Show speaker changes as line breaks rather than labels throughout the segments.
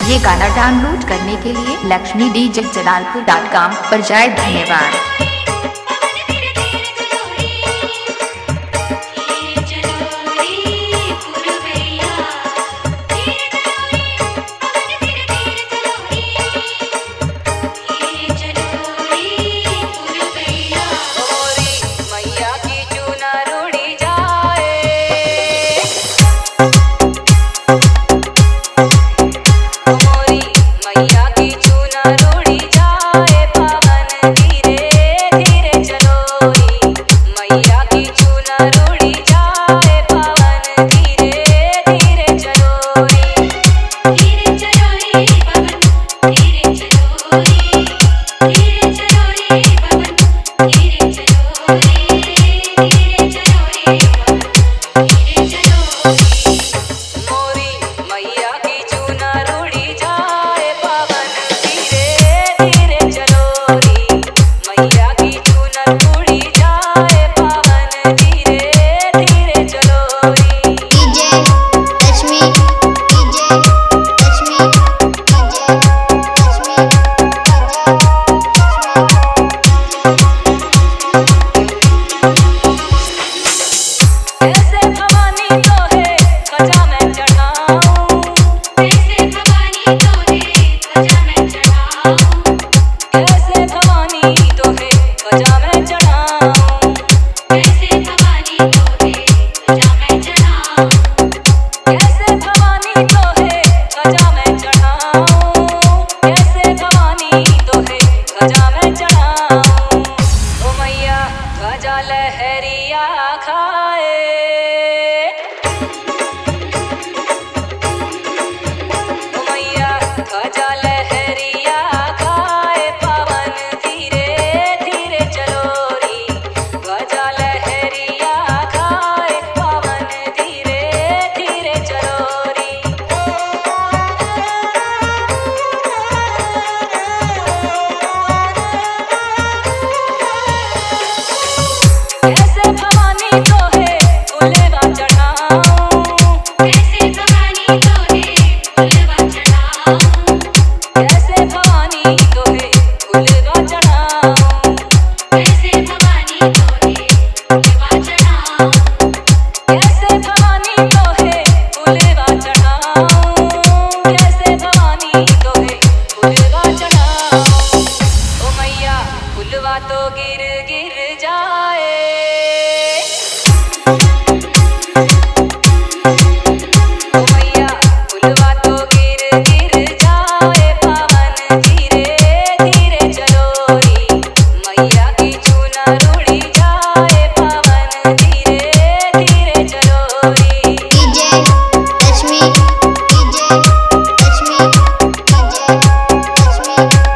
ये गाना डाउनलोड करने के लिए lakshmidjjalalpur.com पर जाएं। धन्यवाद।
लहरिया खाए मैया ध्वजा लहरिया खाए पवन धीरे धीरे चलो री ध्वजा लहरिया खाए पवन धीरे धीरे चलो री कैसे भवानी तो है फुलवा चढ़ाऊं कैसे भवानी तो है फुलवा चढ़ाऊं कैसे भवानी तो है फुलवा चढ़ाऊं कैसे भवानी तो है फुलवा चढ़ाऊं कैसे भवानी तो है फुलवा चढ़ाऊं कैसे भवानी तो है फुलवा चढ़ाऊं ओ मैया फुलवा तो गिर गिर जाए ओ मैया फुलवा तो गिर गिर जाए पवन धीरे धीरे चलो री मैया की चुनर उड़ी जाए पवन धीरे धीरे चलो री
DJ Lakshmi DJ Lakshmi DJ Lakshmi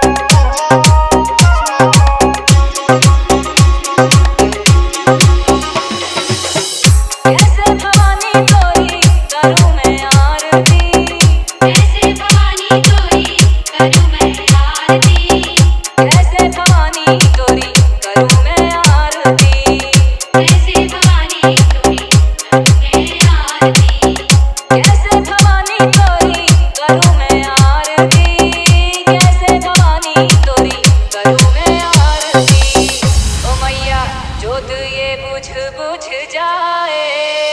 कैसे भवानी तोरी करूं मैं आरती
कैसे भवानी तोरी करूं मैं आरती
कैसे भवानी तोरी करूं मैं आरती
कैसे भवानी तोरी करूं मैं आरती
कैसे भवानी तोरी करूं मैं आरती कैसे भवानी तोरी करूं मैं आरती ओ मैया जोत ये बुझ बुझ जाए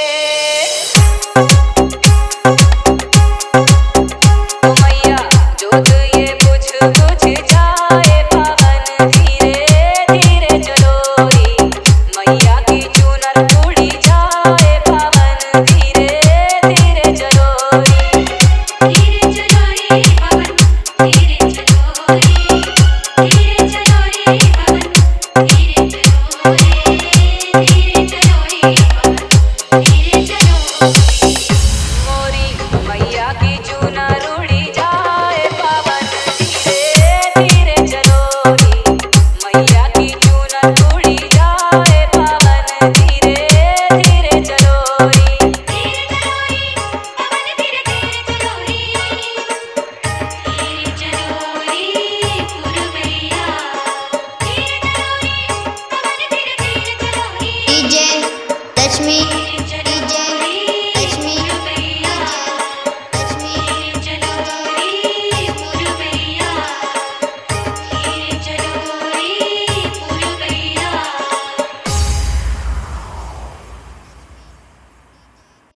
ओ मैया जोत ये बुझ बुझ जाए पवन धीरे धीरे चलो री मैया की चुनर उड़ी जाए पवन धीरे धीरे चलो री
धीरे चलो रे पवन धीरे चलो रे